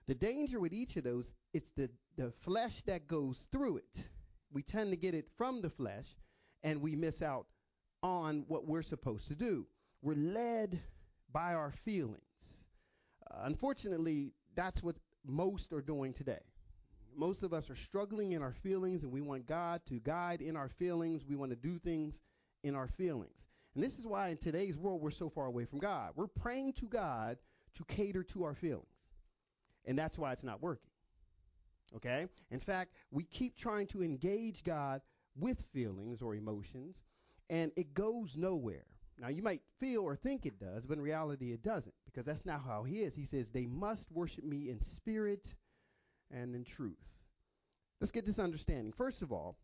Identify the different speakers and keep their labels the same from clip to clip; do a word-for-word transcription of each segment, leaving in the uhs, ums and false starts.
Speaker 1: The danger with each of those, it's the, the flesh that goes through it. We tend to get it from the flesh, and we miss out on what we're supposed to do. We're led by our feelings. Uh, unfortunately, that's what most are doing today. Most of us are struggling in our feelings, and we want God to guide in our feelings. We want to do things in our feelings. And this is why in today's world we're so far away from God. We're praying to God to cater to our feelings. And that's why it's not working. Okay? In fact, we keep trying to engage God with feelings or emotions, and it goes nowhere. Now, you might feel or think it does, but in reality it doesn't, because that's not how he is. He says, they must worship me in spirit and in truth. Let's get this understanding. First of all,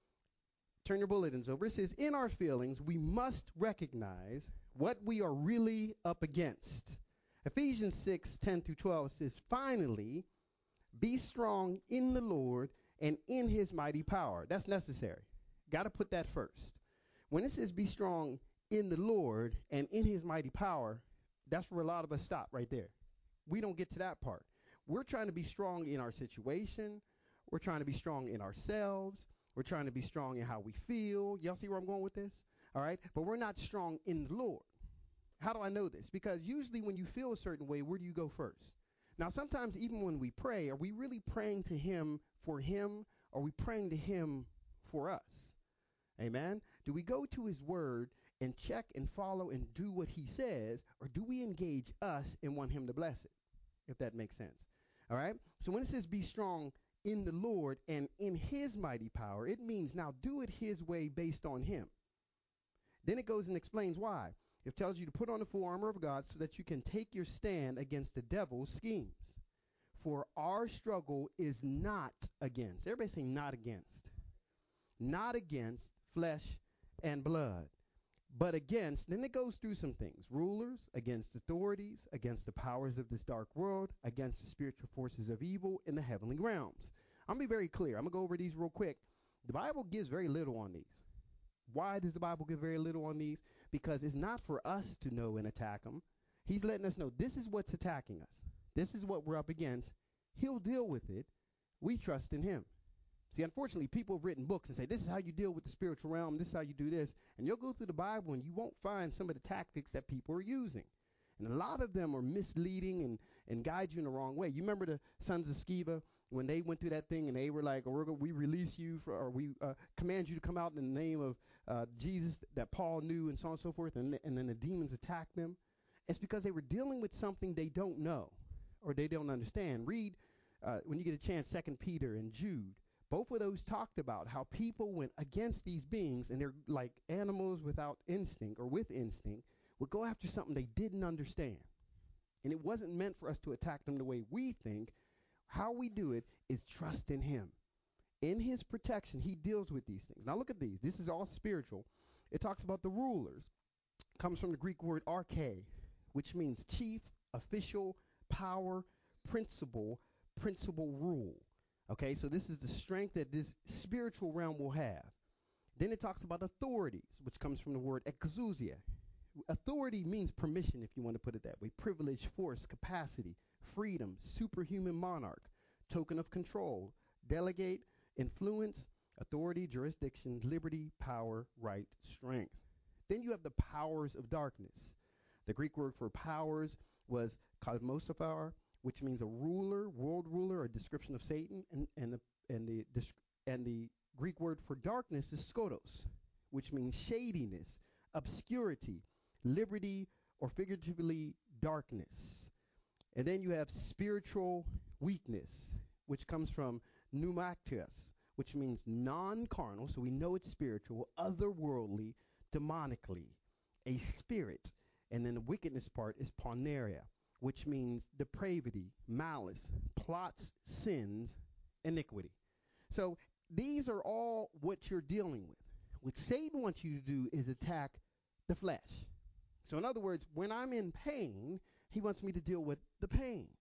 Speaker 1: turn your bulletins over. It says, in our feelings, we must recognize what we are really up against. Ephesians six, ten through twelve says, finally, be strong in the Lord and in his mighty power. That's necessary. Got to put that first. When it says be strong in the Lord and in his mighty power, that's where a lot of us stop right there. We don't get to that part. We're trying to be strong in our situation. We're trying to be strong in ourselves. We're trying to be strong in how we feel. Y'all see where I'm going with this? All right. But we're not strong in the Lord. How do I know this? Because usually when you feel a certain way, where do you go first? Now, sometimes even when we pray, are we really praying to him for him? Or are we praying to him for us? Amen. Do we go to his word and check and follow and do what he says? Or do we engage us and want him to bless it? If that makes sense. All right. So when it says be strong in the Lord and in his mighty power, it means now do it his way based on him. Then it goes and explains why. It tells you to put on the full armor of God so that you can take your stand against the devil's schemes. For our struggle is not against. Everybody say not against. Not against flesh and blood, but against, then it goes through some things. Rulers, against authorities, against the powers of this dark world, against the spiritual forces of evil in the heavenly realms. I'm going to be very clear. I'm going to go over these real quick. The Bible gives very little on these. Why does the Bible give very little on these? Because it's not for us to know and attack them. He's letting us know this is what's attacking us. This is what we're up against. He'll deal with it. We trust in him. See, unfortunately, people have written books and say, this is how you deal with the spiritual realm. This is how you do this. And you'll go through the Bible and you won't find some of the tactics that people are using. And a lot of them are misleading and, and guide you in the wrong way. You remember the sons of Sceva when they went through that thing and they were like, oh, we're gonna, we release you for, or we uh, command you to come out in the name of uh, Jesus that Paul knew and so on and so forth. And, and then the demons attacked them. It's because they were dealing with something they don't know or they don't understand. Read, uh, when you get a chance, Second Peter and Jude. Both of those talked about how people went against these beings and they're like animals without instinct or with instinct would go after something they didn't understand. And it wasn't meant for us to attack them the way we think. How we do it is trust in him. In his protection, he deals with these things. Now look at these. This is all spiritual. It talks about the rulers. It comes from the Greek word arche, which means chief, official, power, principle, principal rule. Okay, so this is the strength that this spiritual realm will have. Then it talks about authorities, which comes from the word exousia. Authority means permission, if you want to put it that way. Privilege, force, capacity, freedom, superhuman monarch, token of control, delegate, influence, authority, jurisdiction, liberty, power, right, strength. Then you have the powers of darkness. The Greek word for powers was cosmosophar, which means a ruler, world ruler, a description of Satan, and, and, the, and, the, and the Greek word for darkness is skotos, which means shadiness, obscurity, liberty, or figuratively darkness. And then you have spiritual weakness, which comes from pneumaktios, which means non-carnal, so we know it's spiritual, otherworldly, demonically, a spirit. And then the wickedness part is poneria, which means depravity, malice, plots, sins, iniquity. So these are all what you're dealing with. What Satan wants you to do is attack the flesh. So in other words, when I'm in pain, he wants me to deal with the pain,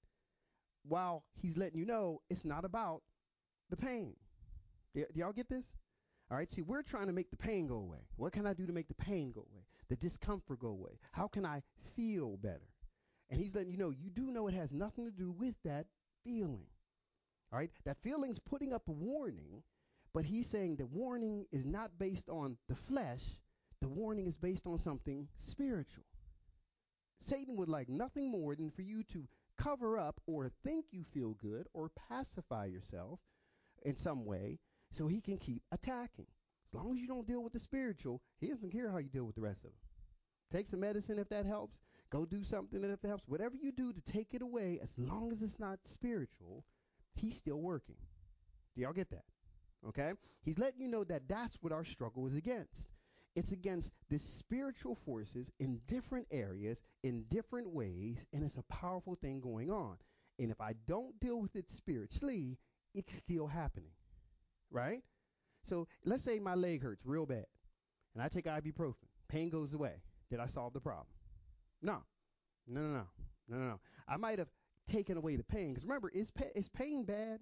Speaker 1: while he's letting you know it's not about the pain. Do, do y'all get this? All right, see, we're trying to make the pain go away. What can I do to make the pain go away? The discomfort go away? How can I feel better? And he's letting you know, you do know it has nothing to do with that feeling. All right? That feeling's putting up a warning, but he's saying the warning is not based on the flesh. The warning is based on something spiritual. Satan would like nothing more than for you to cover up or think you feel good or pacify yourself in some way so he can keep attacking. As long as you don't deal with the spiritual, he doesn't care how you deal with the rest of them. Take some medicine if that helps. Go do something if that helps. Whatever you do to take it away, as long as it's not spiritual, he's still working. Do y'all get that? Okay? He's letting you know that that's what our struggle is against. It's against the spiritual forces in different areas, in different ways, and it's a powerful thing going on. And if I don't deal with it spiritually, it's still happening, right? So let's say my leg hurts real bad, and I take ibuprofen. Pain goes away. Did I solve the problem? No. No, no, no. No, no, no. I might have taken away the pain. Because remember, is, pa- is pain bad?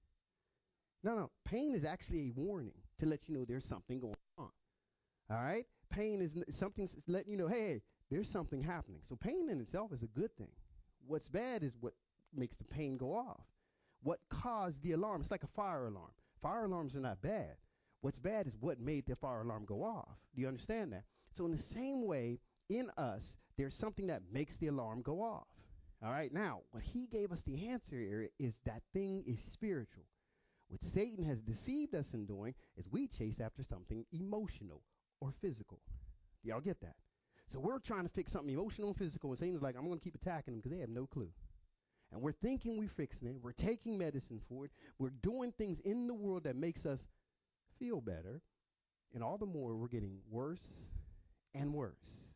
Speaker 1: No, no. Pain is actually a warning to let you know there's something going on. All right? Pain is n- something letting you know, hey, hey, there's something happening. So pain in itself is a good thing. What's bad is what makes the pain go off. What caused the alarm? It's like a fire alarm. Fire alarms are not bad. What's bad is what made the fire alarm go off. Do you understand that? So in the same way, in us, there's something that makes the alarm go off. All right? Now, what he gave us the answer here is that thing is spiritual. What Satan has deceived us in doing is we chase after something emotional or physical. Do y'all get that? So we're trying to fix something emotional and physical, and Satan's like, I'm going to keep attacking them because they have no clue. And we're thinking we're fixing it. We're taking medicine for it. We're doing things in the world that makes us feel better. And all the more we're getting worse and worse.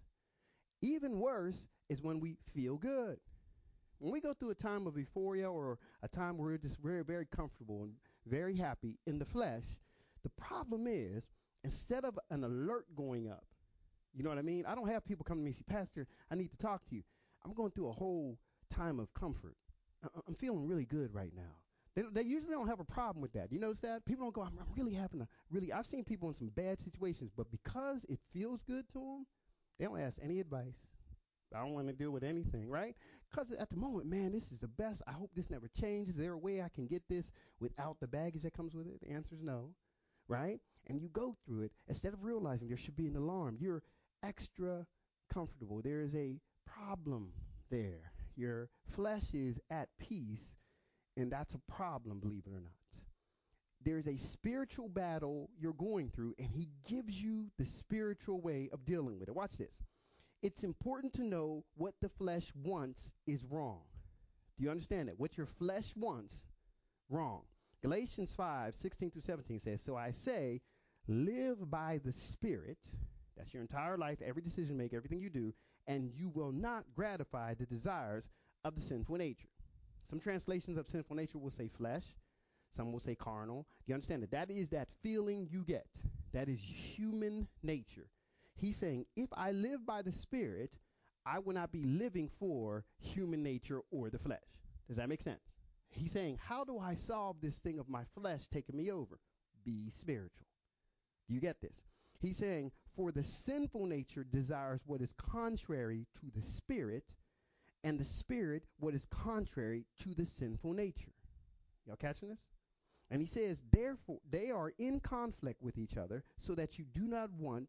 Speaker 1: Even worse is when we feel good. When we go through a time of euphoria or a time where we're just very, very comfortable and very happy in the flesh, the problem is instead of an alert going up, you know what I mean? I don't have people come to me and say, Pastor, I need to talk to you. I'm going through a whole time of comfort. I- I'm feeling really good right now. They, they usually don't have a problem with that. You notice that? People don't go, I'm, I'm really having a really, I've seen people in some bad situations, but because it feels good to them, they don't ask any advice. I don't want to deal with anything, right? Because at the moment, man, this is the best. I hope this never changes. Is there a way I can get this without the baggage that comes with it? The answer is no, right? And you go through it. Instead of realizing there should be an alarm, you're extra comfortable. There is a problem there. Your flesh is at peace, and that's a problem, believe it or not. There's a spiritual battle you're going through, and he gives you the spiritual way of dealing with it. Watch this. It's important to know what the flesh wants is wrong. Do you understand that? What your flesh wants, wrong. Galatians five, sixteen through seventeen says, so I say, live by the Spirit. That's your entire life, every decision you make, everything you do, and you will not gratify the desires of the sinful nature. Some translations of sinful nature will say flesh. Some will say carnal. Do you understand that? That is that feeling you get. That is human nature. He's saying, if I live by the Spirit, I will not be living for human nature or the flesh. Does that make sense? He's saying, how do I solve this thing of my flesh taking me over? Be spiritual. Do you get this? He's saying, for the sinful nature desires what is contrary to the Spirit, and the Spirit what is contrary to the sinful nature. Y'all catching this? And he says, therefore, they are in conflict with each other so that you do not want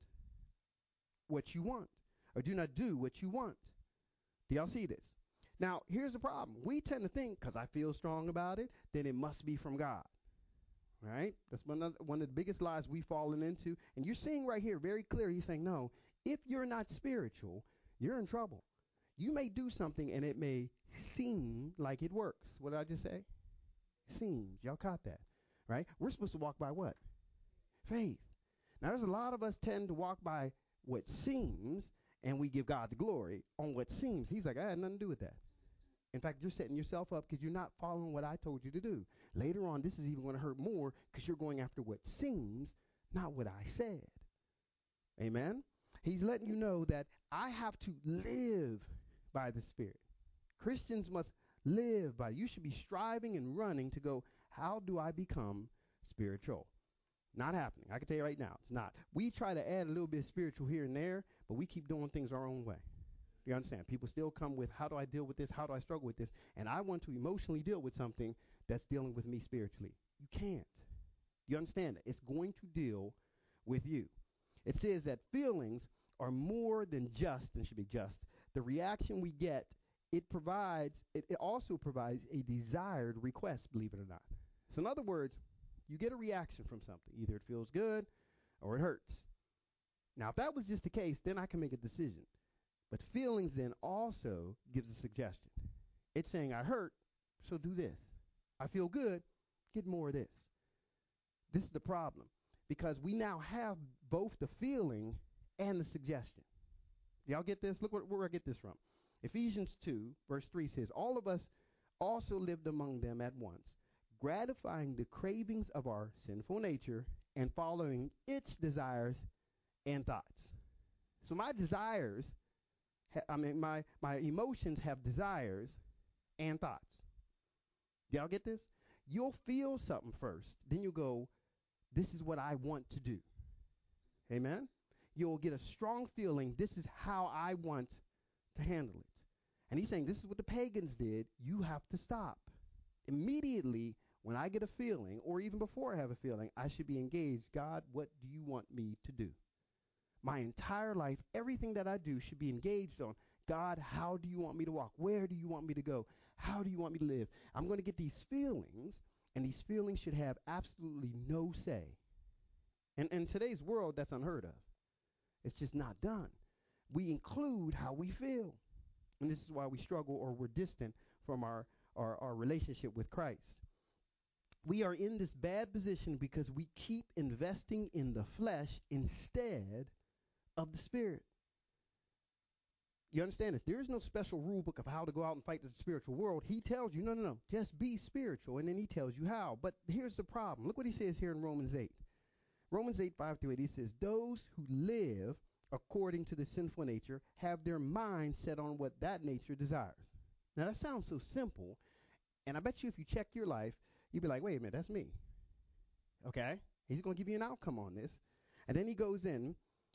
Speaker 1: what you want, or do not do what you want. Do y'all see this? Now, here's the problem. We tend to think, because I feel strong about it, then it must be from God. Right? That's one of, one of the biggest lies we've fallen into. And you're seeing right here very clear, he's saying, no, if you're not spiritual, you're in trouble. You may do something and it may seem like it works. What did I just say? Seems. Y'all caught that, right? We're supposed to walk by what? Faith. Now, there's a lot of us tend to walk by what seems, and we give God the glory on what seems. He's like, I had nothing to do with that. In fact, you're setting yourself up because you're not following what I told you to do. Later on, this is even going to hurt more because you're going after what seems, not what I said. Amen? He's letting you know that I have to live by the Spirit. Christians must live by. You should be striving and running to go, how do I become spiritual? Not happening. I can tell you right now, it's not. We try to add a little bit of spiritual here and there, but we keep doing things our own way. Do you understand? People still come with, how do I deal with this? How do I struggle with this? And I want to emotionally deal with something that's dealing with me spiritually. You can't. You understand that? It's going to deal with you. It says that feelings are more than just, and should be just, the reaction we get. It provides, it, it also provides a desired request, believe it or not. So in other words, you get a reaction from something. Either it feels good or it hurts. Now, if that was just the case, then I can make a decision. But feelings then also gives a suggestion. It's saying, I hurt, so do this. I feel good, get more of this. This is the problem, because we now have both the feeling and the suggestion. Y'all get this? Look where, where I get this from. Ephesians two, verse three says, all of us also lived among them at once, gratifying the cravings of our sinful nature and following its desires and thoughts. So my desires, ha- I mean, my, my emotions have desires and thoughts. Y'all get this? You'll feel something first. Then you'll go, this is what I want to do. Amen? You'll get a strong feeling, this is how I want to handle it. And he's saying, this is what the pagans did. You have to stop. Immediately, when I get a feeling, or even before I have a feeling, I should be engaged. God, what do you want me to do? My entire life, everything that I do should be engaged on. God, how do you want me to walk? Where do you want me to go? How do you want me to live? I'm going to get these feelings, and these feelings should have absolutely no say. And in today's world, that's unheard of. It's just not done. We include how we feel. And this is why we struggle, or we're distant from our, our, our relationship with Christ. We are in this bad position because we keep investing in the flesh instead of the spirit. You understand this? There is no special rule book of how to go out and fight the spiritual world. He tells you, no, no, no, just be spiritual, and then he tells you how. But here's the problem. Look what he says here in Romans eight. Romans eight, five through eight, he says, those who live according to the sinful nature have their mind set on what that nature desires. Now, that sounds so simple, and I bet you if you check your life, you'd be like, wait a minute, that's me. Okay? He's going to give you an outcome on this. And then he goes in,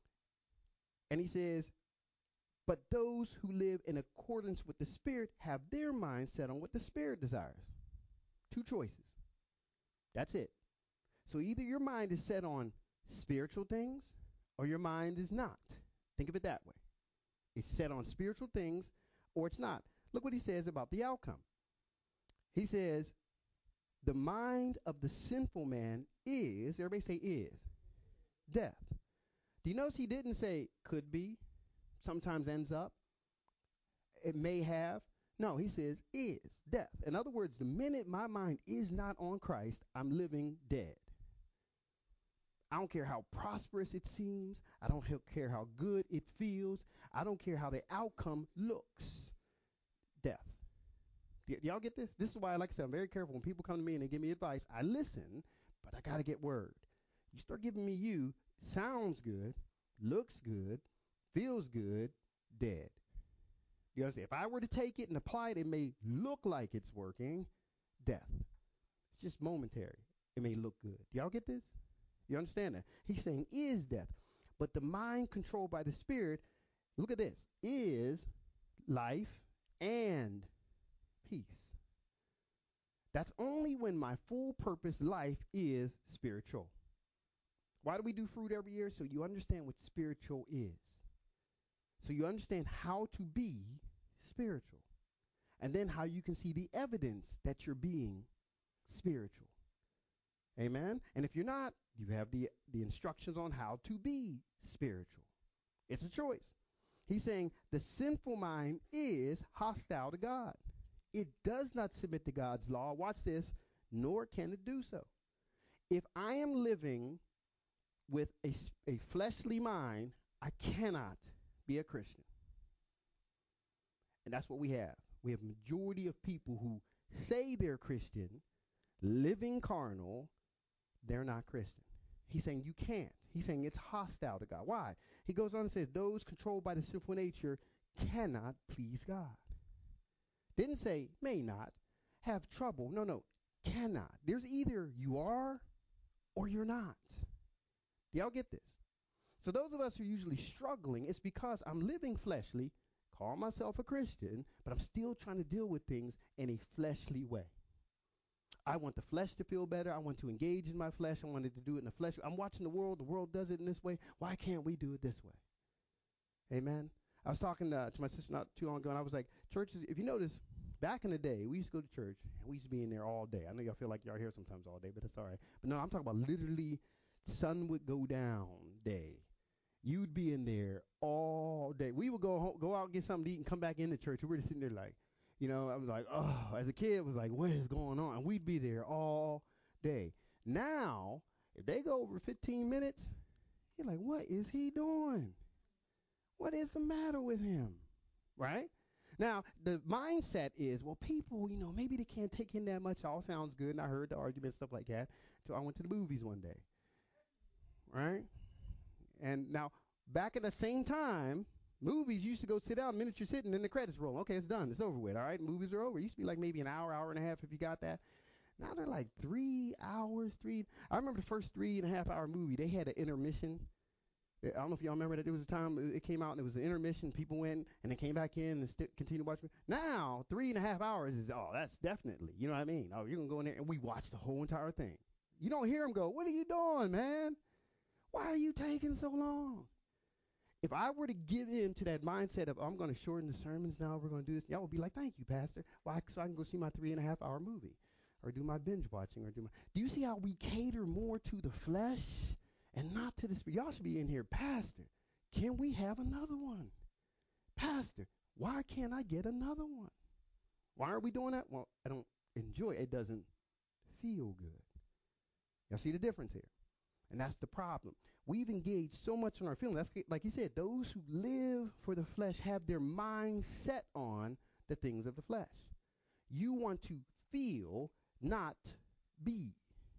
Speaker 1: and he says, but those who live in accordance with the Spirit have their mind set on what the Spirit desires. Two choices. That's it. So either your mind is set on spiritual things, or your mind is not. Think of it that way. It's set on spiritual things, or it's not. Look what he says about the outcome. He says, the mind of the sinful man is, everybody say is, death. Do you notice he didn't say could be, sometimes ends up, it may have? No, he says is, death. In other words, the minute my mind is not on Christ, I'm living dead. I don't care how prosperous it seems. I don't care how good it feels. I don't care how the outcome looks. Death. Do y'all get this? This is why, like I said, I'm very careful when people come to me and they give me advice. I listen, but I got to get word. You start giving me you, sounds good, looks good, feels good, dead. You understand? If I were to take it and apply it, it may look like it's working, death. It's just momentary. It may look good. Do y'all get this? You understand that? He's saying is death. But the mind controlled by the Spirit, look at this, is life and peace. That's only when my full purpose life is spiritual. Why do we do fruit every year? So you understand what spiritual is. So you understand how to be spiritual. And then how you can see the evidence that you're being spiritual. Amen? And if you're not, you have the, the instructions on how to be spiritual. It's a choice. He's saying the sinful mind is hostile to God. It does not submit to God's law. Watch this. Nor can it do so. If I am living with a, a fleshly mind, I cannot be a Christian. And that's what we have. We have majority of people who say they're Christian, living carnal, they're not Christian. He's saying you can't. He's saying it's hostile to God. Why? He goes on and says those controlled by the sinful nature cannot please God. Didn't say may not, have trouble. No, no, cannot. There's either you are or you're not. Do y'all get this? So those of us who are usually struggling, it's because I'm living fleshly, call myself a Christian, but I'm still trying to deal with things in a fleshly way. I want the flesh to feel better. I want to engage in my flesh. I wanted to do it in the flesh. I'm watching the world. The world does it in this way. Why can't we do it this way? Amen. I was talking uh, to my sister not too long ago, and I was like, churches, if you notice, back in the day, we used to go to church, and we used to be in there all day. I know y'all feel like y'all here sometimes all day, but it's all right. But no, I'm talking about literally sun would go down day. You'd be in there all day. We would go home, go out and get something to eat and come back into church. And we're just sitting there like, you know, I was like, oh, as a kid, it was like, what is going on? And we'd be there all day. Now, if they go over fifteen minutes, you're like, what is he doing? What is the matter with him? Right? Now, the mindset is, well, people, you know, maybe they can't take in that much. All sounds good. And I heard the argument, stuff like that. So I went to the movies one day. Right? And now, back at the same time, movies used to go sit down. The minute you're sitting, then the credits roll. Okay, it's done. It's over with. All right, movies are over. It used to be like maybe an hour, hour and a half if you got that. Now they're like three hours, three. I remember the first three and a half hour movie. They had an intermission. I don't know if y'all remember that. There was a time it came out and it was an intermission. People went and they came back in and st- continued watching. Now three and a half hours is oh, that's definitely. You know what I mean? Oh, you're gonna go in there and we watch the whole entire thing. You don't hear them go, "What are you doing, man? Why are you taking so long?" If I were to give in to that mindset of, oh, I'm going to shorten the sermons now, we're going to do this, y'all would be like, thank you, Pastor. Why? So I can go see my three and a half hour movie or do my binge watching or do my. Do you see how we cater more to the flesh and not to the spirit? Y'all should be in here, Pastor. Can we have another one? Pastor, why can't I get another one? Why are we doing that? Well, I don't enjoy it. It doesn't feel good. Y'all see the difference here? And that's the problem. We've engaged so much in our feelings. That's like he said, those who live for the flesh have their mind set on the things of the flesh. You want to feel, not be.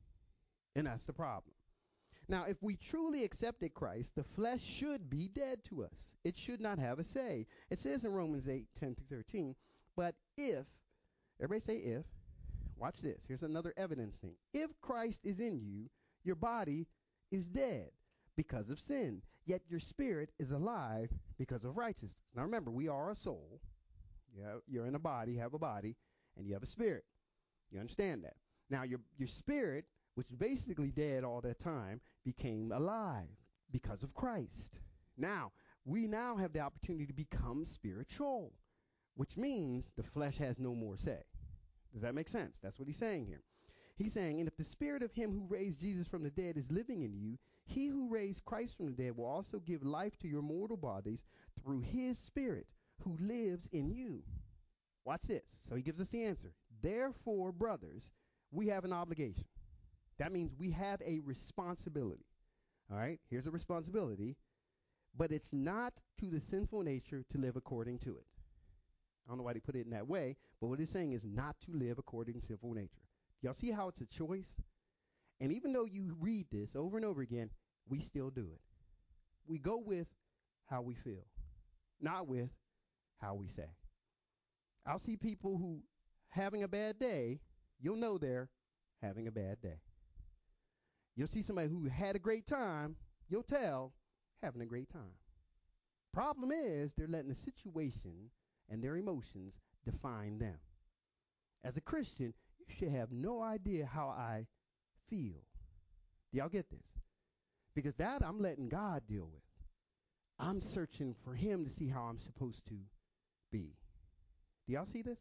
Speaker 1: And that's the problem. Now, if we truly accepted Christ, the flesh should be dead to us. It should not have a say. It says in Romans eight, ten through thirteen, but if, everybody say if, watch this. Here's another evidence thing. If Christ is in you, your body is dead because of sin, yet your spirit is alive because of righteousness. Now remember, we are a soul. Yeah, you're in a body, have a body, and you have a spirit. You understand that? Now your your spirit, which is basically dead all that time, became alive because of Christ. Now, we now have the opportunity to become spiritual, which means the flesh has no more say. Does that make sense? That's what he's saying here. He's saying, and if the spirit of him who raised Jesus from the dead is living in you, he who raised Christ from the dead will also give life to your mortal bodies through his spirit who lives in you. Watch this. So he gives us the answer. Therefore, brothers, we have an obligation. That means we have a responsibility. All right, here's a responsibility, but it's not to the sinful nature to live according to it. I don't know why they put it in that way, but what it's saying is not to live according to sinful nature. Y'all see how it's a choice? And even though you read this over and over again, we still do it. We go with how we feel, not with how we say. I'll see people who having a bad day, you'll know they're having a bad day. You'll see somebody who had a great time, you'll tell having a great time. Problem is they're letting the situation and their emotions define them. As a Christian, you should have no idea how I feel. Do y'all get this? Because that I'm letting God deal with. I'm searching for him to see how I'm supposed to be. Do y'all see this?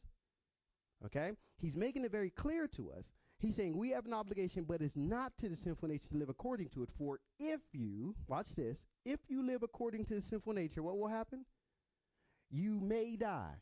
Speaker 1: Okay? He's making it very clear to us. He's saying we have an obligation, but it's not to the sinful nature to live according to it. For if you, watch this, if you live according to the sinful nature, what will happen? You may die,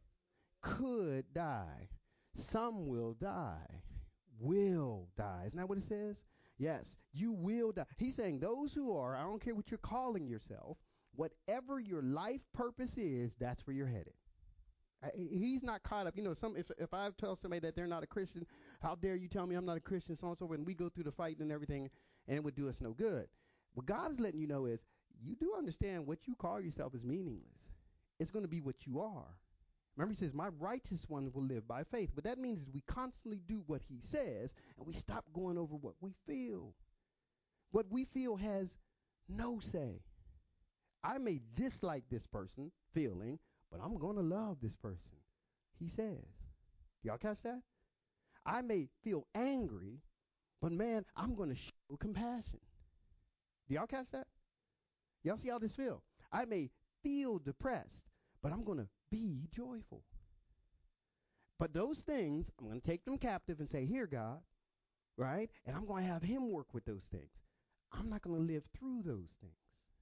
Speaker 1: could die, some will die, will die. Isn't that what it says? Yes, you will die. He's saying those who are, I don't care what you're calling yourself, whatever your life purpose is, that's where you're headed. I, he's not caught up. You know, some if if I tell somebody that they're not a Christian, how dare you tell me I'm not a Christian, so on and so forth, and we go through the fight and everything, and it would do us no good. What God is letting you know is you do understand what you call yourself is meaningless. It's going to be what you are. Remember, he says, my righteous one will live by faith. What that means is we constantly do what he says, and we stop going over what we feel. What we feel has no say. I may dislike this person feeling, but I'm going to love this person, he says. Y'all catch that? I may feel angry, but man, I'm going to show compassion. Do y'all catch that? Y'all see how this feel? I may feel depressed, but I'm going to be joyful. But those things, I'm going to take them captive and say, here, God, right? And I'm going to have him work with those things. I'm not going to live through those things.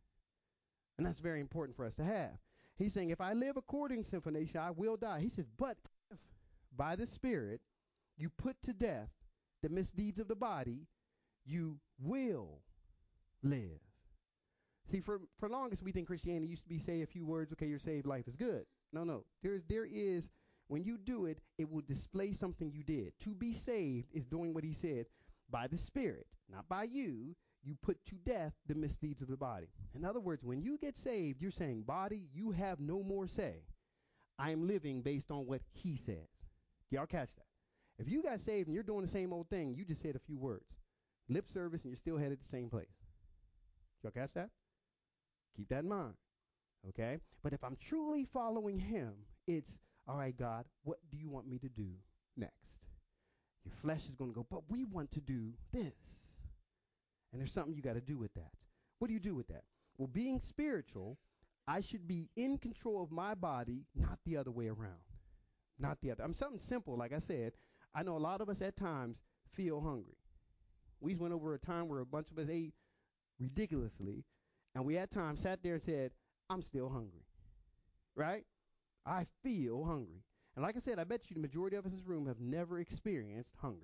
Speaker 1: And that's very important for us to have. He's saying, if I live according to sinful nature, I will die. He says, but if by the Spirit you put to death the misdeeds of the body, you will live. See, for, for longest, we think Christianity used to be say a few words, okay, you're saved, life is good. No, no. There's, there is, when you do it, it will display something you did. To be saved is doing what he said, by the Spirit, not by you. You put to death the misdeeds of the body. In other words, when you get saved, you're saying, body, you have no more say. I am living based on what he says. Y'all catch that? If you got saved and you're doing the same old thing, you just said a few words. Lip service and you're still headed the same place. Y'all catch that? Keep that in mind. Okay? But if I'm truly following him, it's, all right, God, what do you want me to do next? Your flesh is going to go, but we want to do this. And there's something you got to do with that. What do you do with that? Well, being spiritual, I should be in control of my body, not the other way around. Not the other. I'm something simple, like I said. I know a lot of us at times feel hungry. We went over a time where a bunch of us ate ridiculously, and we at times sat there and said, I'm still hungry. Right? I feel hungry. And like I said, I bet you the majority of us in this room have never experienced hunger.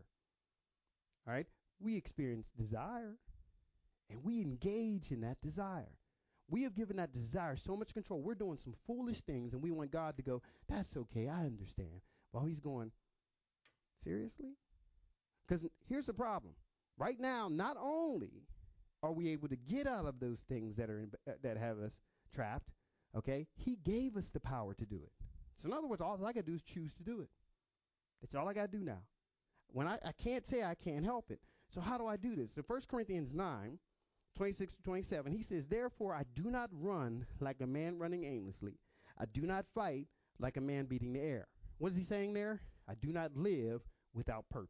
Speaker 1: All right? We experience desire. And we engage in that desire. We have given that desire so much control. We're doing some foolish things, and we want God to go, that's okay, I understand. While he's going, seriously? Because here's the problem. Right now, not only are we able to get out of those things that are in, uh, that have us trapped, okay, he gave us the power to do it. So in other words, all I got to do is choose to do it. That's all I got to do now. When I, I can't say I can't help it. So how do I do this? In First Corinthians nine, twenty-six to twenty-seven, he says, therefore I do not run like a man running aimlessly. I do not fight like a man beating the air. What is he saying there? I do not live without purpose.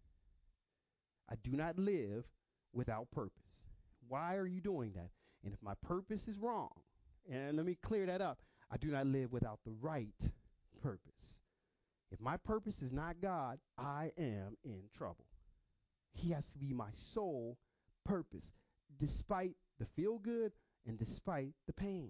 Speaker 1: I do not live without purpose. Why are you doing that? And if my purpose is wrong, and let me clear that up, I do not live without the right purpose. If my purpose is not God, I am in trouble. He has to be my sole purpose, despite the feel good and despite the pain.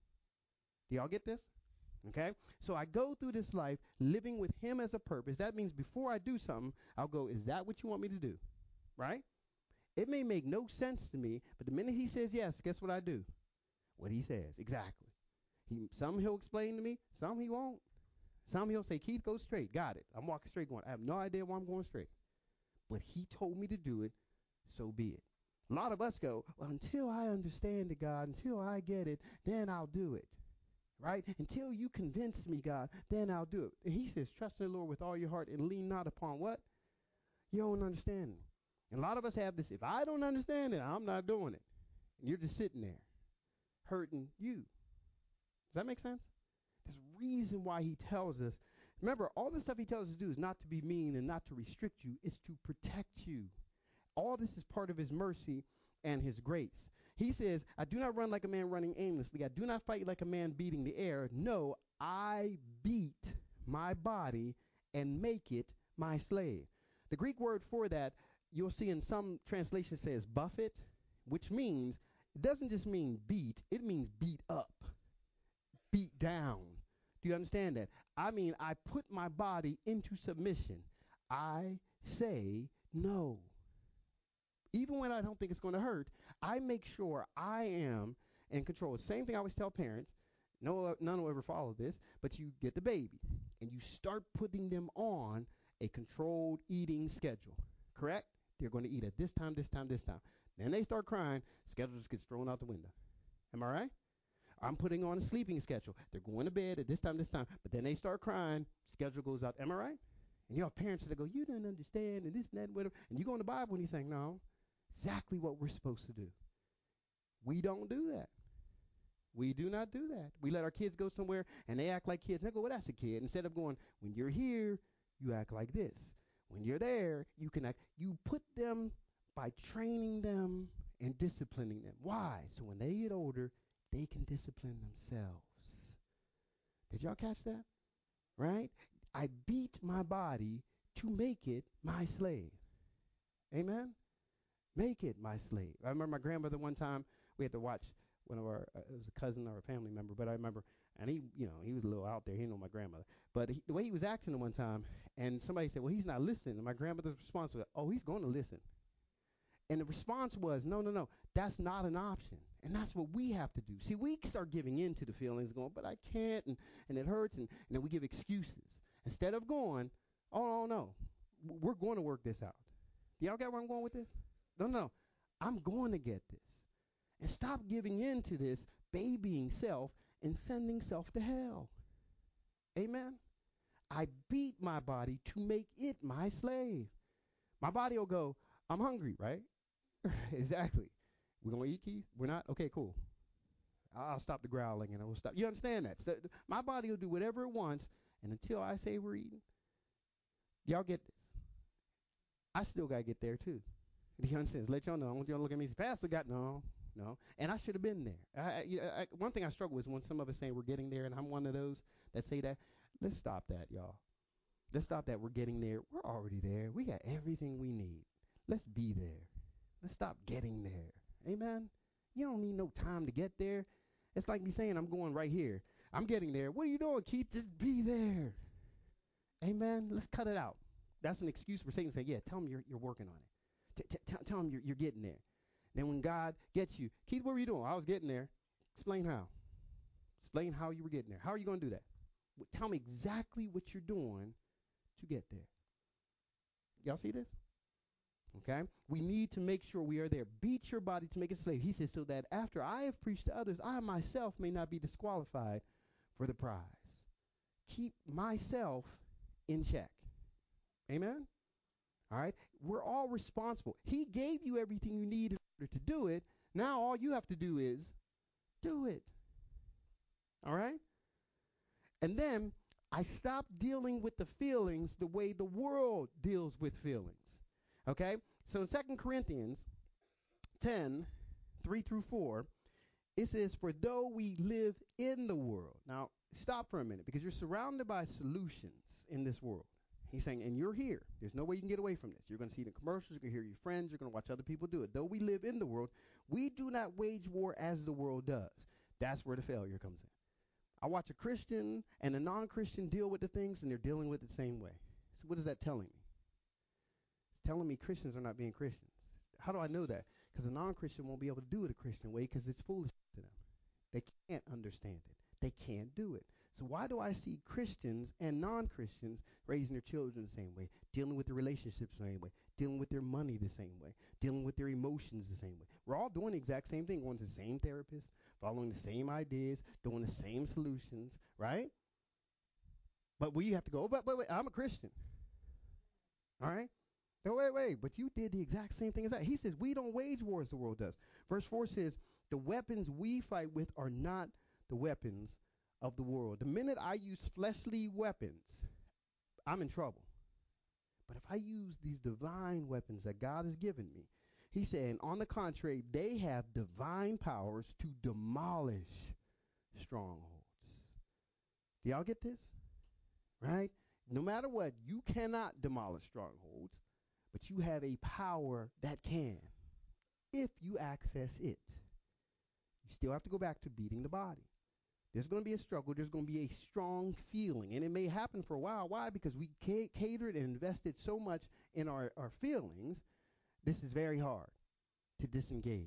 Speaker 1: Do y'all get this? Okay? So I go through this life living with him as a purpose. That means before I do something, I'll go, is that what you want me to do? Right? It may make no sense to me, but the minute he says yes, guess what I do? What he says. Exactly. He, some he'll explain to me, some he won't. Some he'll say, Keith, go straight. Got it. I'm walking straight going. I have no idea why I'm going straight. But he told me to do it, so be it. A lot of us go, well, until I understand it, God, until I get it, then I'll do it. Right? Until you convince me, God, then I'll do it. And he says, trust in the Lord with all your heart and lean not upon what? Your own understanding. And a lot of us have this, if I don't understand it, I'm not doing it. And you're just sitting there hurting you. Does that make sense? There's a reason why he tells us. Remember, all the stuff he tells us to do is not to be mean and not to restrict you. It's to protect you. All this is part of his mercy and his grace. He says, I do not run like a man running aimlessly. I do not fight like a man beating the air. No, I beat my body and make it my slave. The Greek word for that, you'll see in some translations says buffet, which means, it doesn't just mean beat, it means beat up, beat down. Do you understand that? I mean, I put my body into submission. I say no. Even when I don't think it's going to hurt, I make sure I am in control. Same thing I always tell parents. No, none will ever follow this, but you get the baby and you start putting them on a controlled eating schedule. Correct? They're going to eat at this time, this time, this time. Then they start crying, schedule just gets thrown out the window. Am I right? I'm putting on a sleeping schedule. They're going to bed at this time, this time, but then they start crying, schedule goes out. Am I right? And you have parents that go, you don't understand, and this and that, and whatever. And you go in the Bible and you're saying, no, exactly what we're supposed to do. We don't do that. We do not do that. We let our kids go somewhere and they act like kids. They go, well, that's a kid. Instead of going, when you're here, you act like this. When you're there, you can act. You put them by training them and disciplining them. Why? So when they get older, they can discipline themselves. Did y'all catch that? Right? I beat my body to make it my slave. Amen? Make it my slave. I remember my grandmother one time, we had to watch one of our, uh, it was a cousin or a family member, but I remember, and he, you know, he was a little out there. He didn't know my grandmother. But he, the way he was acting one time, and somebody said, well, he's not listening. And my grandmother's response was, oh, he's going to listen. And the response was, no, no, no, that's not an option. And that's what we have to do. See, we start giving in to the feelings, going, but I can't, and, and it hurts, and, and then we give excuses. Instead of going, oh, no, no, we're going to work this out. Do y'all get where I'm going with this? No, no, I'm going to get this. And stop giving in to this babying self and sending self to hell. Amen? I beat my body to make it my slave. My body will go, I'm hungry, right? Exactly. We're going to eat, Keith? We're not? Okay, cool. I'll stop the growling and I will stop. You understand that? So my body will do whatever it wants, and until I say we're eating, y'all get this. I still got to get there too. Do you understand? Let y'all know. I want y'all to look at me and say, Pastor got, no, no. And I should have been there. I, I, I, one thing I struggle with is when some of us say we're getting there, and I'm one of those that say that. Let's stop that, y'all. Let's stop that. We're getting there. We're already there. We got everything we need. Let's be there. Let's stop getting there. Amen? You don't need no time to get there. It's like me saying I'm going right here. I'm getting there. What are you doing, Keith? Just be there. Amen? Let's cut it out. That's an excuse for Satan to say, yeah, tell him you're, you're working on it. T- t- tell him you're, you're getting there. Then when God gets you, Keith, what were you doing? I was getting there. Explain how. Explain how you were getting there. How are you going to do that? Tell me exactly what you're doing to get there. Y'all see this? Okay? We need to make sure we are there. Beat your body to make it slave. He says, so that after I have preached to others, I myself may not be disqualified for the prize. Keep myself in check. Amen? All right? We're all responsible. He gave you everything you need in order to do it. Now all you have to do is do it. All right? And then I stopped dealing with the feelings the way the world deals with feelings. Okay? So in Second Corinthians ten, three through four, it says, for though we live in the world. Now, stop for a minute, because you're surrounded by solutions in this world. He's saying, and you're here. There's no way you can get away from this. You're going to see the commercials. You're going to hear your friends. You're going to watch other people do it. Though we live in the world, we do not wage war as the world does. That's where the failure comes in. I watch a Christian and a non-Christian deal with the things, and they're dealing with it the same way. So what is that telling me? It's telling me Christians are not being Christians. How do I know that? Because a non-Christian won't be able to do it a Christian way because it's foolish to them. They can't understand it. They can't do it. So why do I see Christians and non-Christians raising their children the same way, dealing with their relationships the same way, dealing with their money the same way, dealing with their emotions the same way? We're all doing the exact same thing, going to the same therapist, following the same ideas, doing the same solutions, right? But we have to go, oh, but wait, wait, I'm a Christian. All right? No, wait, wait, but you did the exact same thing as that. He says we don't wage war as the world does. Verse four says, the weapons we fight with are not the weapons of the world. The minute I use fleshly weapons, I'm in trouble. But if I use these divine weapons that God has given me, he's saying, on the contrary, they have divine powers to demolish strongholds. Do y'all get this? Right? No matter what, you cannot demolish strongholds, but you have a power that can, if you access it. You still have to go back to beating the body. There's going to be a struggle. There's going to be a strong feeling. And it may happen for a while. Why? Because we ca- catered and invested so much in our, our feelings. This is very hard to disengage.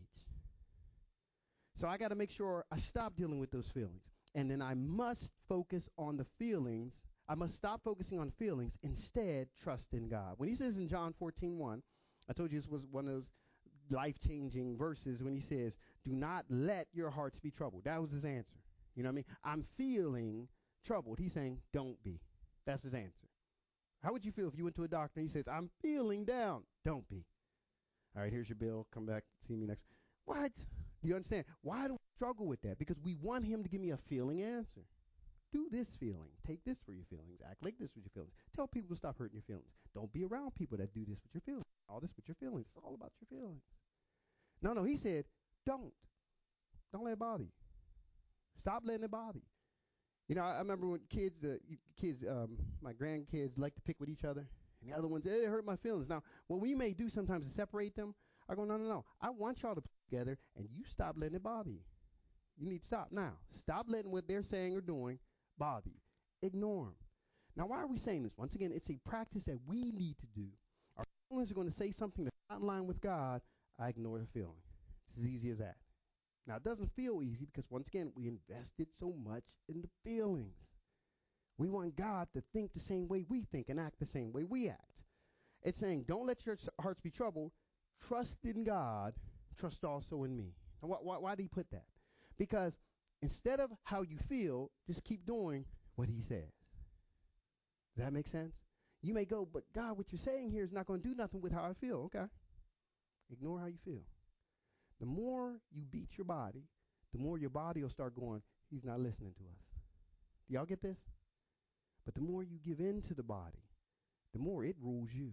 Speaker 1: So I got to make sure I stop dealing with those feelings. And then I must focus on the feelings. I must stop focusing on feelings. Instead, trust in God. When he says in John fourteen one, I told you this was one of those life-changing verses when he says, do not let your hearts be troubled. That was his answer. You know what I mean? I'm feeling troubled. He's saying, don't be. That's his answer. How would you feel if you went to a doctor and he says, I'm feeling down? Don't be. All right, here's your bill. Come back, see me next. What? Do you understand? Why do we struggle with that? Because we want him to give me a feeling answer. Do this feeling. Take this for your feelings. Act like this with your feelings. Tell people to stop hurting your feelings. Don't be around people that do this with your feelings. All this with your feelings. It's all about your feelings. No, no, he said, don't. Don't let it bother you. Stop letting it bother you. You know, I, I remember when kids, uh, kids, um, my grandkids like to pick with each other, and the other ones, it hurt my feelings. Now, what we may do sometimes to separate them, I go, no, no, no. I want y'all to play together, and you stop letting it bother you. You need to stop now. Stop letting what they're saying or doing bother you. Ignore them. Now, why are we saying this? Once again, it's a practice that we need to do. Our feelings are going to say something that's not in line with God. I ignore the feeling. It's as easy as that. Now, it doesn't feel easy because, once again, we invested so much in the feelings. We want God to think the same way we think and act the same way we act. It's saying, don't let your hearts be troubled. Trust in God. Trust also in me. Now, why, why, why did he put that? Because instead of how you feel, just keep doing what he says. Does that make sense? You may go, but God, what you're saying here is not going to do nothing with how I feel. Okay. Ignore how you feel. The more you beat your body, the more your body will start going, he's not listening to us. Do y'all get this? But the more you give in to the body, the more it rules you.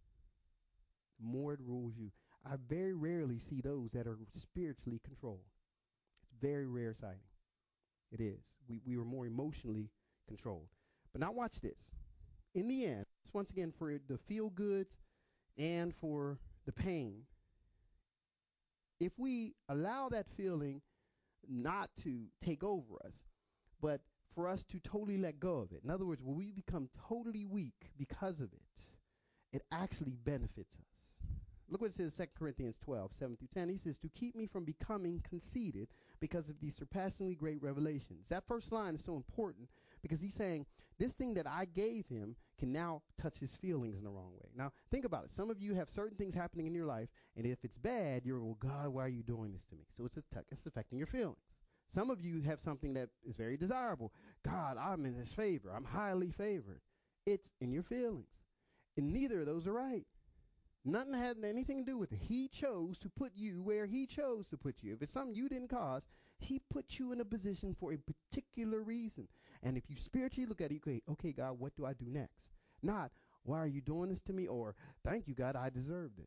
Speaker 1: The more it rules you. I very rarely see those that are spiritually controlled. It's very rare sighting. It is. We, we were more emotionally controlled. But now watch this. In the end, once again, for the feel goods and for the pain, if we allow that feeling not to take over us, but for us to totally let go of it. In other words, when we become totally weak because of it, it actually benefits us. Look what it says in Second Corinthians twelve, seven through ten. He says, to keep me from becoming conceited because of these surpassingly great revelations. That first line is so important because he's saying this thing that I gave him can now touch his feelings in the wrong way. Now, think about it. Some of you have certain things happening in your life, and if it's bad, you're, well, God, why are you doing this to me? So it's, a, it's affecting your feelings. Some of you have something that is very desirable. God, I'm in his favor. I'm highly favored. It's in your feelings. And neither of those are right. Nothing had anything to do with it. He chose to put you where he chose to put you. If it's something you didn't cause, he put you in a position for a particular reason. And if you spiritually look at it, you go, okay, God, what do I do next? Not, why are you doing this to me? Or, thank you, God, I deserve this.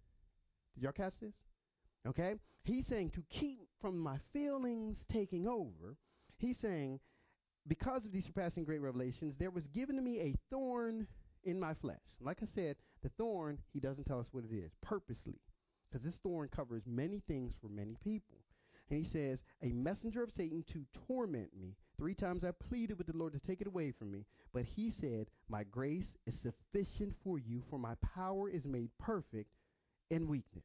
Speaker 1: Did y'all catch this? Okay? He's saying to keep from my feelings taking over, he's saying, because of these surpassing great revelations, there was given to me a thorn in my flesh. Like I said, the thorn, he doesn't tell us what it is, purposely. Because this thorn covers many things for many people. And he says, a messenger of Satan to torment me. Three times I pleaded with the Lord to take it away from me. But he said, my grace is sufficient for you, for my power is made perfect in weakness.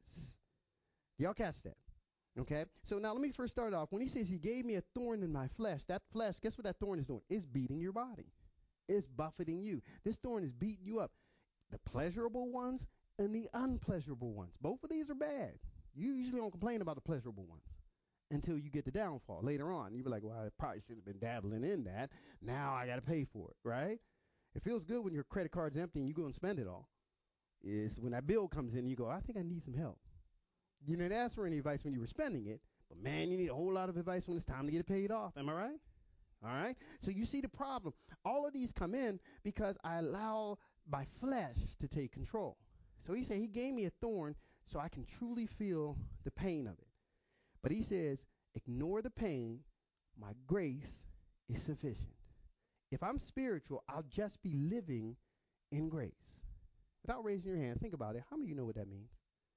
Speaker 1: Y'all catch that? Okay? So now let me first start off. When he says he gave me a thorn in my flesh, that flesh, guess what that thorn is doing? It's beating your body. It's buffeting you. This thorn is beating you up. The pleasurable ones and the unpleasurable ones. Both of these are bad. You usually don't complain about the pleasurable ones until you get the downfall later on. You be like, well, I probably shouldn't have been dabbling in that. Now I got to pay for it, right? It feels good when your credit card's empty and you go and spend it all. It's when that bill comes in, you go, I think I need some help. You didn't ask for any advice when you were spending it, but man, you need a whole lot of advice when it's time to get it paid off. Am I right? All right? So you see the problem. All of these come in because I allow my flesh to take control. So he said he gave me a thorn so I can truly feel the pain of it. But he says, ignore the pain. My grace is sufficient. If I'm spiritual, I'll just be living in grace. Without raising your hand, think about it. How many of you know what that means?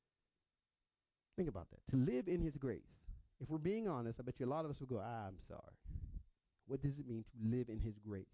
Speaker 1: Think about that. To live in his grace. If we're being honest, I bet you a lot of us will go, ah, I'm sorry. What does it mean to live in his grace?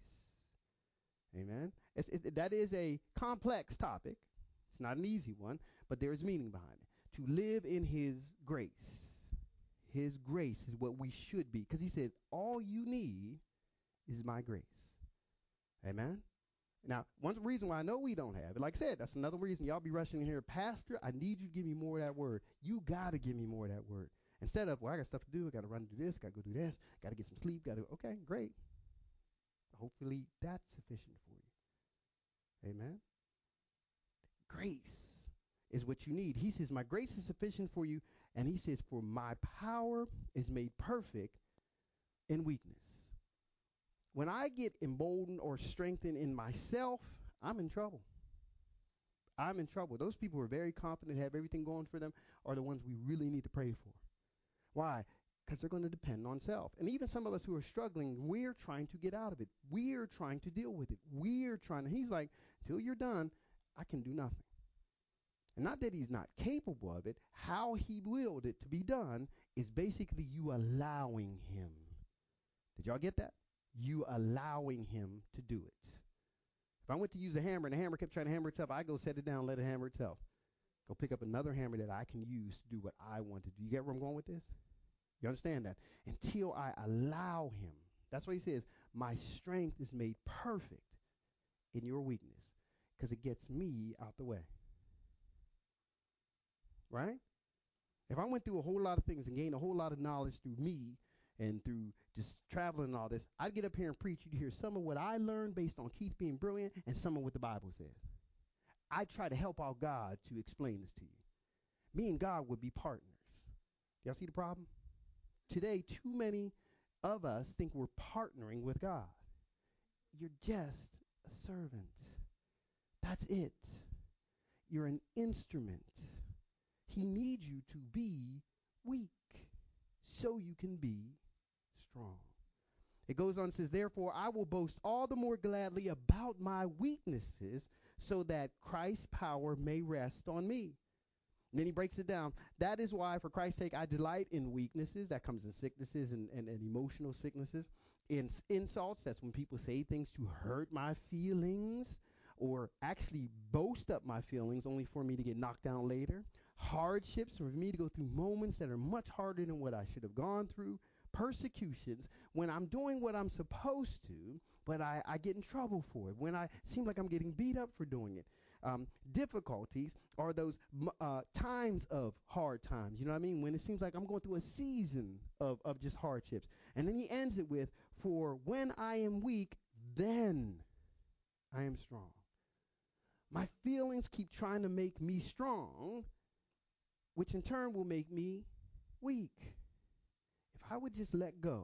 Speaker 1: Amen. It's, it, that is a complex topic. It's not an easy one, but there is meaning behind it. To live in his grace. His grace is what we should be. Because he said, all you need is my grace. Amen. Now, one reason why I know we don't have it, like I said, that's another reason y'all be rushing in here. Pastor, I need you to give me more of that word. You got to give me more of that word. Instead of, well, I got stuff to do. I got to run and do this. Got to go do this. Got to get some sleep. Got to, okay, great. Hopefully that's sufficient for you. Amen. Grace. is what you need. He says, my grace is sufficient for you. And he says, for my power is made perfect in weakness. When I get emboldened or strengthened in myself, I'm in trouble. I'm in trouble. Those people who are very confident, have everything going for them, are the ones we really need to pray for. Why? Because they're going to depend on self. And even some of us who are struggling, we're trying to get out of it. We're trying to deal with it. We're trying to, he's like, till you're done, I can do nothing. And not that he's not capable of it. How he willed it to be done is basically you allowing him. Did y'all get that? You allowing him to do it. If I went to use a hammer and the hammer kept trying to hammer itself, I go set it down, let it hammer itself. Go pick up another hammer that I can use to do what I want to do. You get where I'm going with this? You understand that? Until I allow him. That's why he says, my strength is made perfect in your weakness, because it gets me out the way. Right? If I went through a whole lot of things and gained a whole lot of knowledge through me and through just traveling and all this, I'd get up here and preach. You'd hear some of what I learned based on Keith being brilliant and some of what the Bible says. I try to help out God to explain this to you. Me and God would be partners. Y'all see the problem? Today, too many of us think we're partnering with God. You're just a servant. That's it. You're an instrument. He needs you to be weak so you can be strong. It goes on and says, therefore, I will boast all the more gladly about my weaknesses so that Christ's power may rest on me. And then he breaks it down. That is why, for Christ's sake, I delight in weaknesses. That comes in sicknesses and, and, and emotional sicknesses. In s- insults, that's when people say things to hurt my feelings or actually boast up my feelings only for me to get knocked down later. Hardships, for me to go through moments that are much harder than what I should have gone through. Persecutions, when I'm doing what I'm supposed to, but I, I get in trouble for it. When I seem like I'm getting beat up for doing it. Um, difficulties are those uh, times of hard times. You know what I mean? When it seems like I'm going through a season of, of just hardships. And then he ends it with, for when I am weak, then I am strong. My feelings keep trying to make me strong, which in turn will make me weak. If I would just let go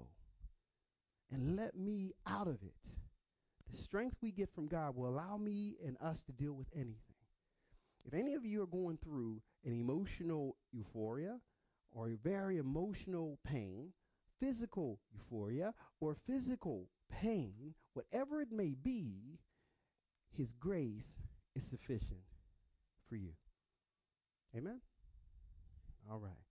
Speaker 1: and let me out of it, the strength we get from God will allow me and us to deal with anything. If any of you are going through an emotional euphoria or a very emotional pain, physical euphoria or physical pain, whatever it may be, his grace is sufficient for you. Amen? All right.